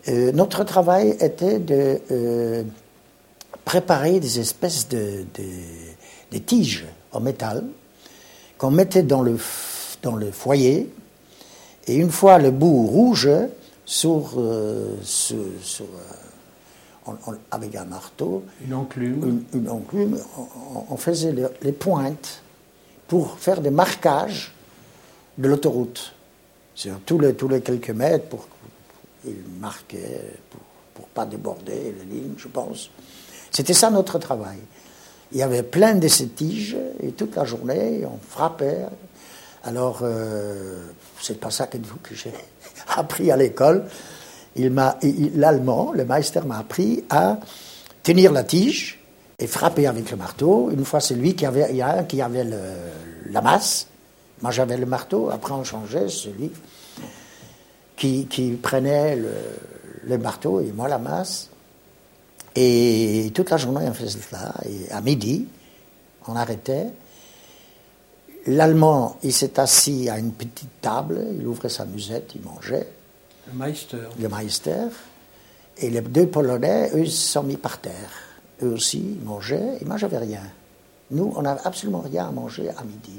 Notre travail était de préparer des espèces de tiges en métal qu'on mettait dans le foyer, et une fois le bout rouge avec un marteau, une enclume, on faisait les pointes pour faire des marquages de l'autoroute sur tous les quelques mètres, pour qu'ils marquaient pour pas déborder les lignes, je pense. C'était ça notre travail. Il y avait plein de ces tiges, et toute la journée, on frappait. Alors, c'est pas ça que j'ai appris à l'école. L'allemand, le meister, m'a appris à tenir la tige et frapper avec le marteau. Une fois, c'est lui il y a un qui avait la masse. Moi, j'avais le marteau. Après, on changeait, celui qui prenait le marteau et moi la masse. Et toute la journée, on faisait cela. Et à midi, on arrêtait. L'Allemand, il s'est assis à une petite table, il ouvrait sa musette, il mangeait. Le Meister. Le Meister. Et les deux Polonais, eux, ils se sont mis par terre. Eux aussi, ils mangeaient, et moi, j'avais rien. Nous, on n'avait absolument rien à manger à midi.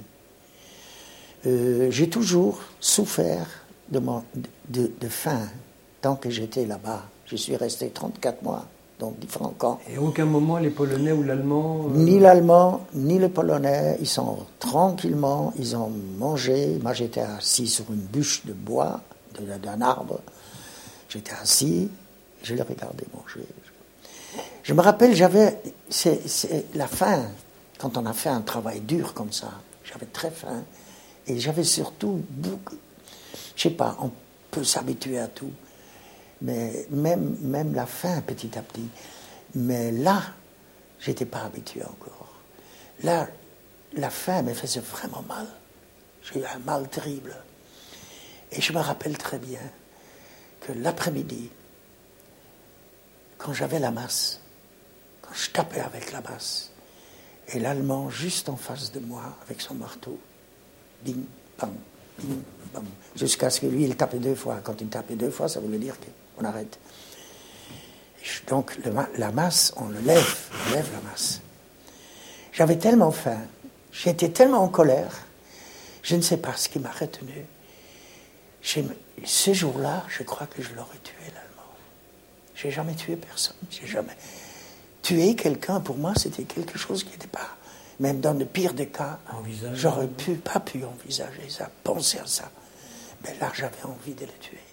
J'ai toujours souffert de faim tant que j'étais là-bas. Je suis resté 34 mois. Donc différents camps. Et à aucun moment les Polonais ou l'Allemand Ni l'Allemand, ni les Polonais, ils sont tranquillement, ils ont mangé. Moi j'étais assis sur une bûche de bois, d'un arbre. J'étais assis, je les regardais manger. Je me rappelle, c'est la faim, quand on a fait un travail dur comme ça, j'avais très faim. Et j'avais surtout beaucoup, je sais pas, on peut s'habituer à tout. Mais même la faim, petit à petit. Mais là, je n'étais pas habitué encore. Là, la faim me faisait vraiment mal. J'ai eu un mal terrible. Et je me rappelle très bien que l'après-midi, quand j'avais la masse, quand je tapais avec la masse, et l'Allemand juste en face de moi, avec son marteau, bing, bam, bing, bam, jusqu'à ce que lui, il tapait 2 fois. Quand il tapait 2 fois, ça voulait dire qu'on arrête. Donc, la masse, on lève la masse. J'avais tellement faim, j'étais tellement en colère, je ne sais pas ce qui m'a retenu. Ce jour-là, je crois que je l'aurais tué, l'Allemand. J'ai jamais tué personne, j'ai jamais... Tuer quelqu'un, pour moi, c'était quelque chose qui n'était pas... Même dans le pire des cas, j'aurais pas pu envisager ça, penser à ça. Mais là, j'avais envie de le tuer.